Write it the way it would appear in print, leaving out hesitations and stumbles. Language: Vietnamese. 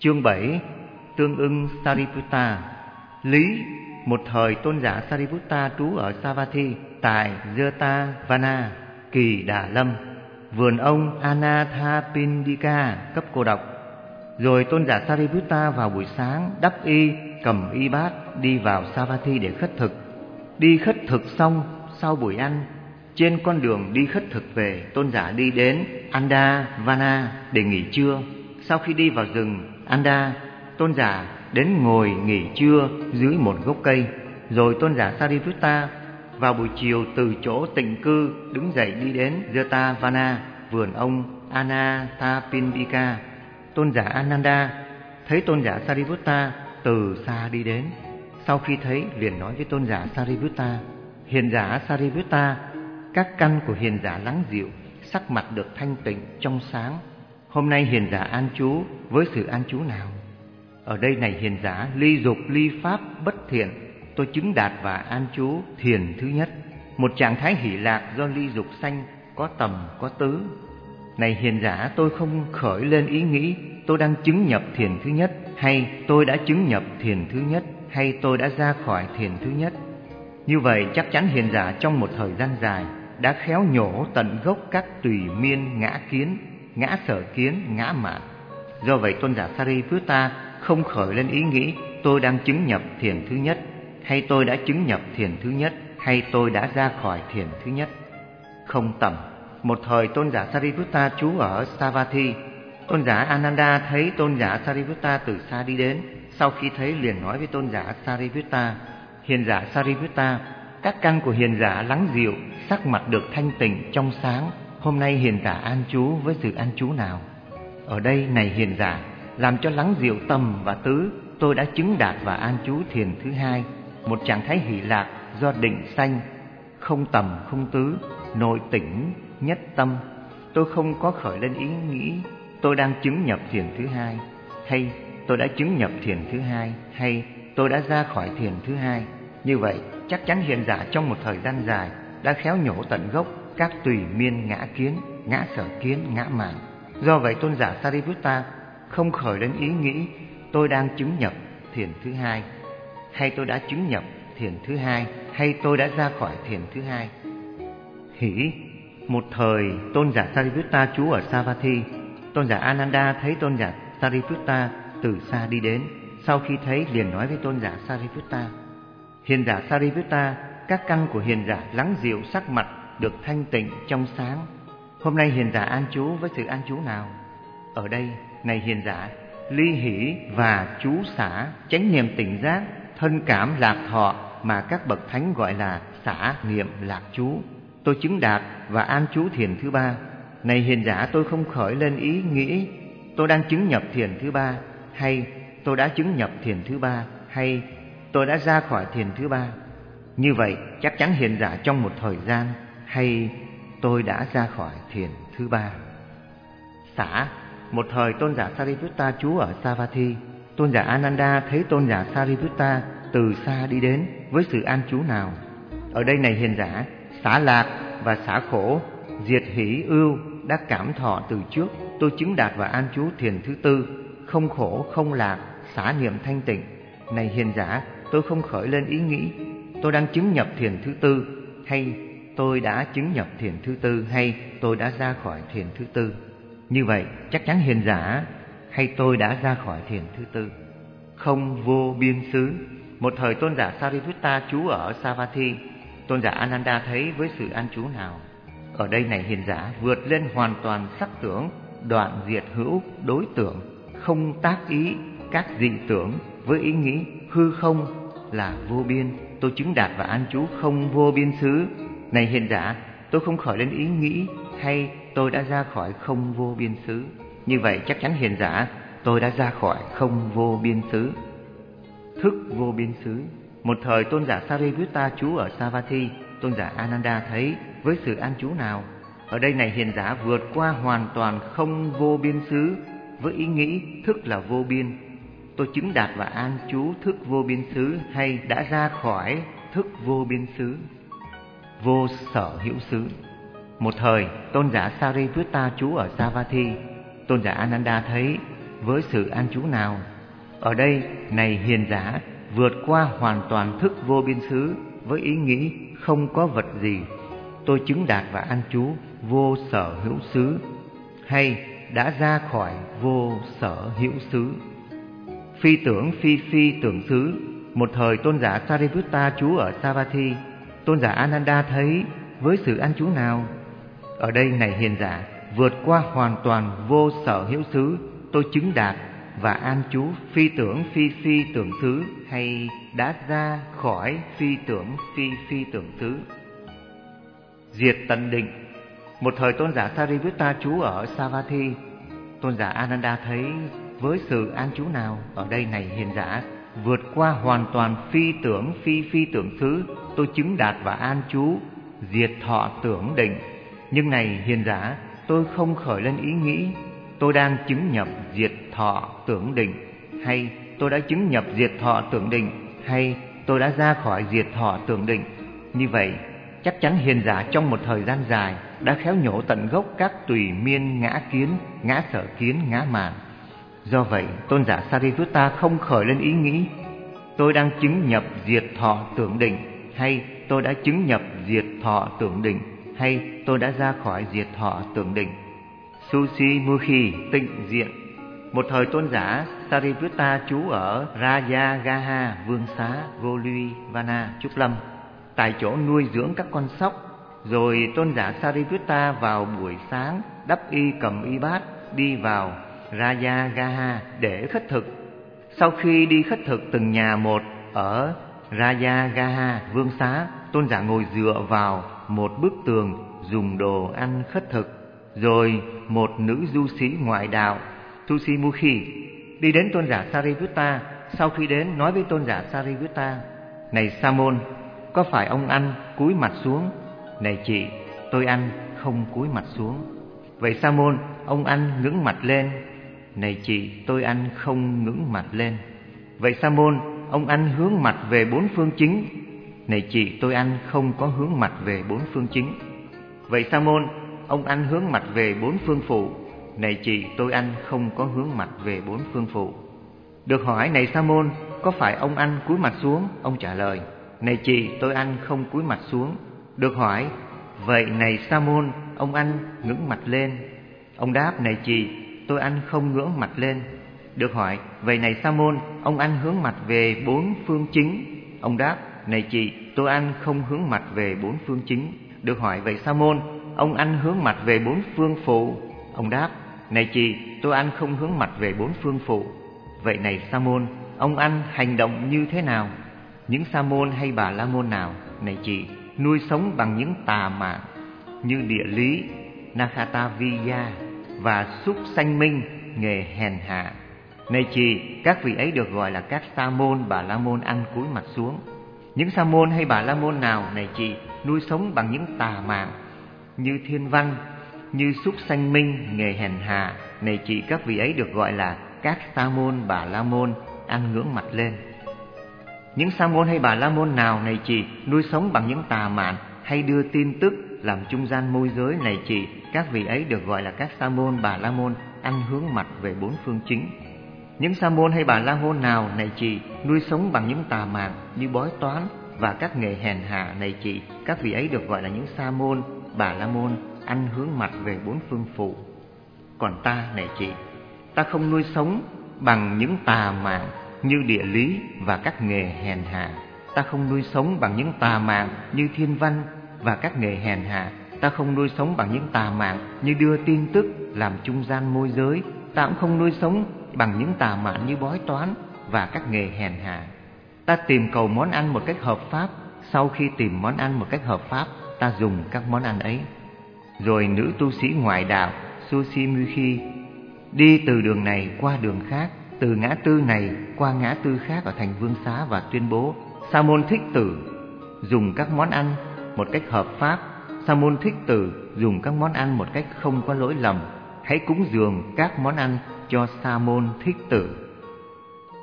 Chương 7. Tương ưng Sariputta. Lý: một thời tôn giả Sariputta trú ở Savatthi tại Jetavana, Kỳ Đà Lâm, vườn ông Anathapindika cấp cô độc. Rồi tôn giả Sariputta vào buổi sáng đắp y, cầm y bát đi vào Savatthi để khất thực. Đi khất thực xong, sau buổi ăn, trên con đường đi khất thực về, tôn giả đi đến Andavana để nghỉ trưa. Sau khi đi vào rừng Anda, tôn giả đến ngồi nghỉ trưa dưới một gốc cây. Rồi tôn giả Sariputta vào buổi chiều từ chỗ tịnh cư đứng dậy đi đến Jetavana, vườn ông Anathapindika. Tôn giả Ananda thấy tôn giả Sariputta từ xa đi đến. Sau khi thấy, liền nói với tôn giả Sariputta: hiền giả Sariputta, các căn của hiền giả lắng dịu, sắc mặt được thanh tịnh trong sáng. Hôm nay hiền giả an trú với sự an trú nào? Ở đây này hiền giả, ly dục ly pháp bất thiện, tôi chứng đạt và an trú thiền thứ nhất. Một trạng thái hỷ lạc do ly dục sanh, có tầm có tứ. Này hiền giả, tôi không khởi lên ý nghĩ tôi đang chứng nhập thiền thứ nhất, hay tôi đã chứng nhập thiền thứ nhất, hay tôi đã ra khỏi thiền thứ nhất. Như vậy chắc chắn hiền giả trong một thời gian dài đã khéo nhổ tận gốc các tùy miên ngã kiến, ngã sở kiến, ngã mạn. Do vậy tôn giả Sariputta không khởi lên ý nghĩ tôi đang chứng nhập thiền thứ nhất, hay tôi đã chứng nhập thiền thứ nhất, hay tôi đã ra khỏi thiền thứ nhất. Không tầm. Một thời tôn giả Sariputta trú ở Savatthi. Tôn giả Ananda thấy tôn giả Sariputta từ xa đi đến. Sau khi thấy, liền nói với tôn giả Sariputta: hiền giả Sariputta, các căn của hiền giả lắng dịu, sắc mặt được thanh tịnh trong sáng. Hôm nay hiền giả an trú với sự an trú nào? Ở đây này hiền giả, làm cho lắng dịu tầm và tứ, tôi đã chứng đạt và an trú thiền thứ hai, một trạng thái hỷ lạc do định sanh, không tầm không tứ, nội tỉnh nhất tâm. Tôi không có khởi lên ý nghĩ tôi đang chứng nhập thiền thứ hai, hay tôi đã chứng nhập thiền thứ hai, hay tôi đã ra khỏi thiền thứ hai. Như vậy chắc chắn hiền giả trong một thời gian dài đã khéo nhổ tận gốc các tùy miên ngã kiến, ngã sở kiến, ngã mạn. Do vậy tôn giả Sariputta không khởi lên ý nghĩ tôi đang chứng nhập thiền thứ hai, hay tôi đã chứng nhập thiền thứ hai, hay tôi đã ra khỏi thiền thứ hai. Hỷ: một thời tôn giả Sariputta trú ở Savatthi. Tôn giả Ananda thấy tôn giả Sariputta từ xa đi đến. Sau khi thấy, liền nói với tôn giả Sariputta: hiền giả Sariputta, các căn của hiền giả lắng dịu, sắc mặt được thanh tịnh trong sáng. Hôm nay hiền giả an trú với sự an trú nào? Ở đây này hiền giả, ly hỷ và chú xả, chánh niệm tỉnh giác, thân cảm lạc thọ mà các bậc thánh gọi là xả niệm lạc trú, tôi chứng đạt và an trú thiền thứ ba. Này hiền giả, tôi không khởi lên ý nghĩ tôi đang chứng nhập thiền thứ ba, hay tôi đã chứng nhập thiền thứ ba, hay tôi đã ra khỏi thiền thứ ba. Như vậy chắc chắn hiền giả trong một thời gian, hay tôi đã ra khỏi thiền thứ ba. Xả: một thời tôn giả Sariputta trú ở Savatthi. Tôn giả Ananda thấy tôn giả Sariputta từ xa đi đến với sự an trú nào? Ở đây này hiền giả, xả lạc và xả khổ, diệt hỷ ưu đã cảm thọ từ trước, tôi chứng đạt và an trú thiền thứ tư, không khổ không lạc, xả niệm thanh tịnh. Này hiền giả, tôi không khởi lên ý nghĩ tôi đang chứng nhập thiền thứ tư, hay tôi đã chứng nhập thiền thứ tư, hay tôi đã ra khỏi thiền thứ tư. Như vậy chắc chắn hiền giả, hay tôi đã ra khỏi thiền thứ tư. Không vô biên xứ. Một thời tôn giả Sariputta trú ở Savatthi. Tôn giả Ananda thấy với sự an trú nào? Ở đây này hiền giả, vượt lên hoàn toàn sắc tưởng, đoạn diệt hữu đối tưởng, không tác ý các dị tưởng, với ý nghĩ hư không là vô biên, tôi chứng đạt và an trú không vô biên xứ. Này hiền giả, tôi không khởi lên ý nghĩ hay tôi đã ra khỏi không vô biên xứ. Như vậy chắc chắn hiền giả, tôi đã ra khỏi không vô biên xứ. Thức vô biên xứ. Một thời tôn giả Sariputta trú ở Savatthi. Tôn giả Ananda thấy với sự an trú nào? Ở đây này hiền giả, vượt qua hoàn toàn không vô biên xứ, với ý nghĩ thức là vô biên, tôi chứng đạt và an trú thức vô biên xứ, hay đã ra khỏi thức vô biên xứ. Vô sở hữu xứ. Một thời tôn giả Sariputta trú ở Savatthi. Tôn giả Ananda thấy với sự an trú nào? Ở đây này hiền giả, vượt qua hoàn toàn thức vô biên xứ với ý nghĩ không có vật gì, tôi chứng đạt và an trú vô sở hữu xứ, hay đã ra khỏi vô sở hữu xứ. Phi tưởng phi phi tưởng xứ. Một thời tôn giả Sariputta trú ở Savatthi, tôn giả Ananda thấy với sự an trú nào? Ở đây này hiền giả, vượt qua hoàn toàn vô sở hữu xứ, tôi chứng đạt và an trú phi tưởng phi phi tưởng xứ, hay đã ra khỏi phi tưởng phi phi tưởng xứ. Diệt tận định. Một thời tôn giả Sariputta trú ở Savatthi, tôn giả Ananda thấy với sự an trú nào? Ở đây này hiền giả, vượt qua hoàn toàn phi tưởng phi phi tưởng xứ, tôi chứng đạt và an trú diệt thọ tưởng định. Nhưng này hiền giả, tôi không khởi lên ý nghĩ tôi đang chứng nhập diệt thọ tưởng định, hay tôi đã chứng nhập diệt thọ tưởng định, hay tôi đã ra khỏi diệt thọ tưởng định. Như vậy chắc chắn hiền giả trong một thời gian dài đã khéo nhổ tận gốc các tùy miên ngã kiến, ngã sở kiến, ngã mạn. Do vậy tôn giả Sariputta không khởi lên ý nghĩ tôi đang chứng nhập diệt thọ tưởng định, hay tôi đã chứng nhập diệt thọ tưởng định, hay tôi đã ra khỏi diệt thọ tưởng định. Susimukhi tịnh diện. Một thời tôn giả Sariputta trú ở Rajagaha Vương Xá Goluvana Trúc Lâm, tại chỗ nuôi dưỡng các con sóc. Rồi tôn giả Sariputta vào buổi sáng đắp y cầm y bát đi vào Rajagaha để khất thực. Sau khi đi khất thực từng nhà một ở Rajagaha Vương Xá, tôn giả ngồi dựa vào một bức tường dùng đồ ăn khất thực. Rồi một nữ du sĩ ngoại đạo Susimukhi đi đến tôn giả Sariputta. Sau khi đến nói với tôn giả Sariputta: này Sa môn, có phải ông ăn cúi mặt xuống? Này chị, tôi ăn không cúi mặt xuống. Vậy Sa môn, ông ăn ngẩng mặt lên? Này chị, tôi ăn không ngẩng mặt lên. Vậy Sa môn, ông ăn hướng mặt về bốn phương chính? Này chị, tôi ăn không có hướng mặt về bốn phương chính. Vậy Sa môn, ông ăn hướng mặt về bốn phương phụ? Này chị, tôi ăn không có hướng mặt về bốn phương phụ. Được hỏi: này Sa môn, có phải ông ăn cúi mặt xuống? Ông trả lời: này chị, tôi ăn không cúi mặt xuống. Được hỏi: vậy này Sa môn, ông ăn ngẩng mặt lên? Ông đáp: này chị, tôi ăn không ngưỡng mặt lên. Được hỏi: vậy này Sa môn, ông ăn hướng mặt về bốn phương chính? Ông đáp: này chị, tôi ăn không hướng mặt về bốn phương chính. Được hỏi: vậy Sa môn, ông ăn hướng mặt về bốn phương phụ? Ông đáp: này chị, tôi ăn không hướng mặt về bốn phương phụ. Vậy này Sa môn, ông ăn hành động như thế nào? Những Sa môn hay Bà La môn nào, này chị, nuôi sống bằng những tà mạng như địa lý, Nakataviya và xúc sanh minh, nghề hèn hạ? Này chị, các vị ấy được gọi là các Sa môn, Bà La môn ăn cúi mặt xuống. Những Sa môn hay Bà La môn nào, này chị, nuôi sống bằng những tà mạng như thiên văn, như xúc sanh minh, nghề hèn hạ? Này chị, các vị ấy được gọi là các Sa môn, Bà La môn ăn ngưỡng mặt lên. Những Sa môn hay Bà La môn nào, này chị, nuôi sống bằng những tà mạn hay đưa tin tức làm trung gian môi giới? Này chị, các vị ấy được gọi là các Sa môn, Bà La môn ăn hướng mặt về bốn phương chính. Những Sa môn hay Bà La môn nào, này chị, nuôi sống bằng những tà mạn như bói toán và các nghề hèn hạ? Này chị, các vị ấy được gọi là những Sa môn, Bà La môn ăn hướng mặt về bốn phương phụ. Còn ta, này chị, ta không nuôi sống bằng những tà mạng như địa lý và các nghề hèn hạ. Ta không nuôi sống bằng những tà mạng như thiên văn và các nghề hèn hạ. Ta không nuôi sống bằng những tà mạng như đưa tin tức làm trung gian môi giới. Ta cũng không nuôi sống bằng những tà mạng như bói toán và các nghề hèn hạ. Ta tìm cầu món ăn một cách hợp pháp. Sau khi tìm món ăn một cách hợp pháp, ta dùng các món ăn ấy. Rồi nữ tu sĩ ngoại đạo Susimukhi đi từ đường này qua đường khác, từ ngã tư này qua ngã tư khác ở thành Vương Xá và tuyên bố: Sa môn Thích Tử dùng các món ăn một cách hợp pháp. Sa môn Thích Tử dùng các món ăn một cách không có lỗi lầm. Hãy cúng dường các món ăn cho Sa môn Thích Tử.